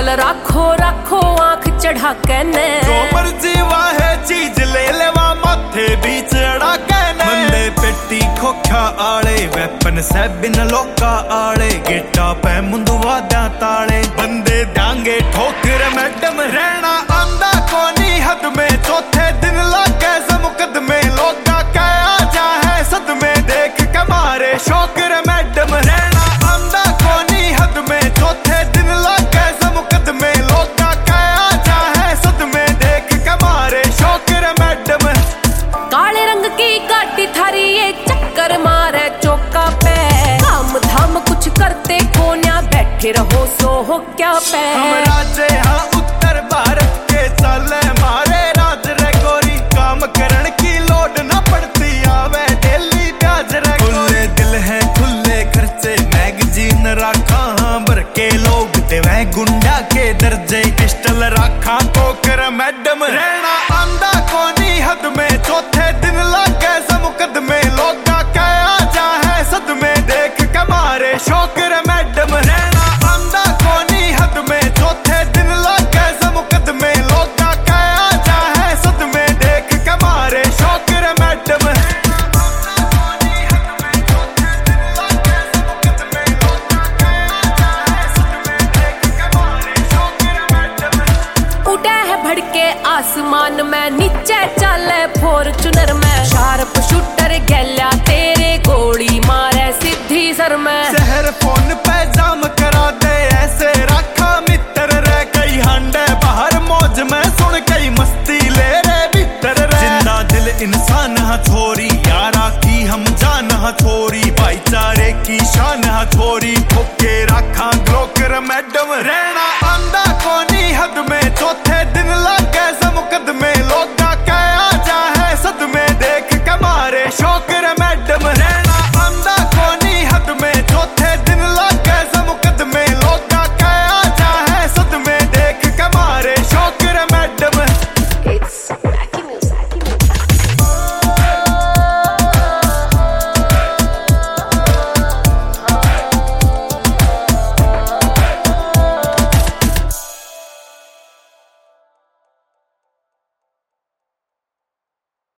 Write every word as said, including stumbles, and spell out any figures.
pistol राखो राखो आंख चढ़ा के ने जो मर्जी वाहे चीज ले लेवा माथे बीच अड़ा के ने बंदे पेटी खोखा आले वेपन से बिन लोका आले गेटा पे मुंदवा दा ताले बंदे डांगे ठोकर मैडम रहना आंदा कोनी हद में चौथे दिन लागे मुकदमे लोगा क्या जा है सद में देख के मारे शौकर मैडम रहना आंदा कोनी हद में चौथे दिन लागे मुकदमे लोगा क्या जा है सद में देख के मारे शौकर मैडम काले रंग की गाड़ी थारी ये चक्कर मारे चौका पे काम धाम कुछ करते कोन्या बैठे रहो सो हो क्या पे हम राजे हाँ उत्तर भारत के चले मारे राज रे गोरी काम करण की लोड न पड़ती आवे डेली ब्याज रे खुले दिल है खुले खर्चे मैगजीन राखा भर के लोग देवे गुंडा के दर्जे पिस्टल राखा पोकर मैडम रहना आंदा कोनी हद में चौथे दिन लागे मुकदमे लोगा क्या जा है सद में देख के मारे शौकर मैडम रहना आंदा कोनी हद में चौथे दिन लागे मुकदमे लोगा क्या जा है सद में देख के मारे शौकर मैडम उड़ा है भड़के आसमान में नीचे चले फॉर्च्यूनर में शार्प शूटर गैला तेरे गोली मारे सीधी सर में शहर फोन पे जाम करा दे ऐसे रखा मित्र रे कई हांडे बाहर मौज में सुन कई मस्ती ले रे भीतर रे जिंदा दिल इंसान हा छोरी यारा की हम जान हा छोरी भाईचारे की शान हा छोरी ठोके रखा ग्लोकर मैडम रहना